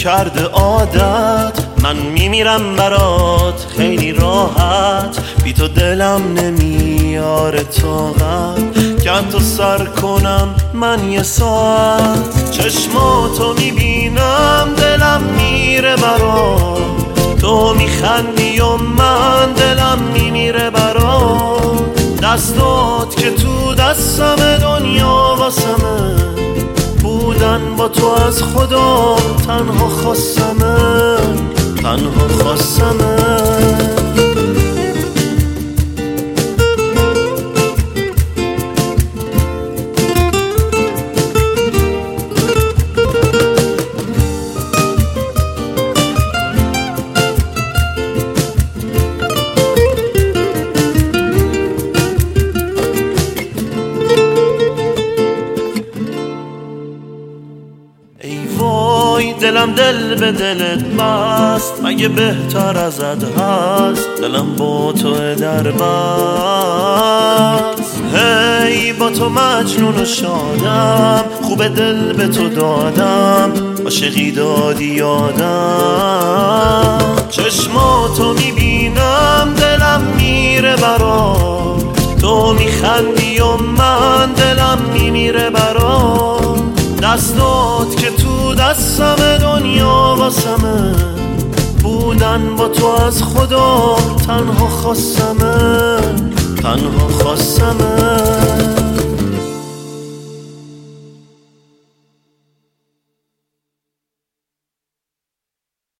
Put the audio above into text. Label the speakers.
Speaker 1: کرده عادت، من میمیرم برات خیلی راحت، بی تو دلم نمیاره طاقت، که تو سر کنم من یه ساعت. چشماتو میبینم دلم میره برات، تو میخندی و من دلم میمیره برات. دستات که تو دستم دنیا واسمه، بودن با تو از خدا تنها خواستمه، تنها خواستمه. دلم دل به دلت بست، مگه بهتر ازت هست؟ دلم با تو در بست. هی با تو مجنون و شادم، خوب دل به تو دادم، عاشقی دادی یادم. چشماتو میبینم دلم میره برات، تو میخندی و من دلم میمیره برات. دستات که تو دستم دنیا واسمه، بودن با تو از خدا تنها خواستمه، تنها خواستمه.